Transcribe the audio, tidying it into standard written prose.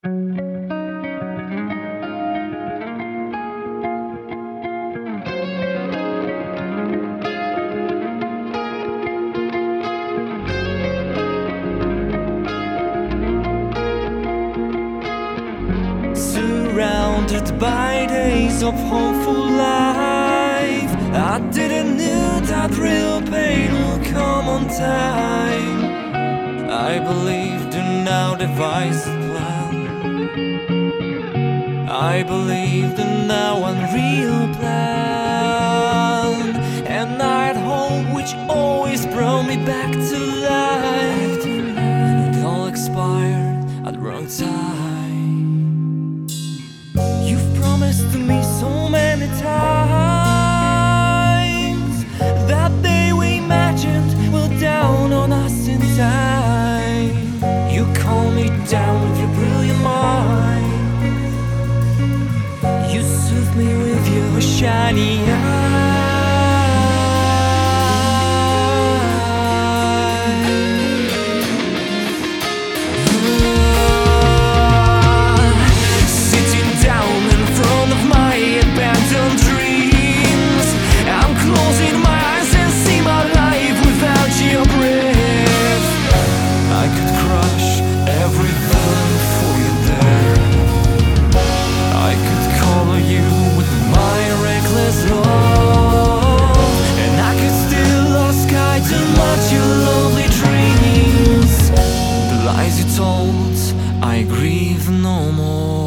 Surrounded by days of hopeful life, I didn't know that real pain will come on time. I believed in our devised plan. I believed in our unreal plan, and I had hope which always brought me back to life. And it all expired at the wrong time. You've promised to me so many times that day we imagined will down on us in time. You calm me down with your brilliant mind. You soothe me with your shiny eyes. Sitting down in front of my abandoned dreams, I'm closing my eyes and see my life without your breath. I could crush every villain for you there. I could color you with my reckless love, and I could steal our sky to match your lovely dreams. The lies you told, I grieve no more.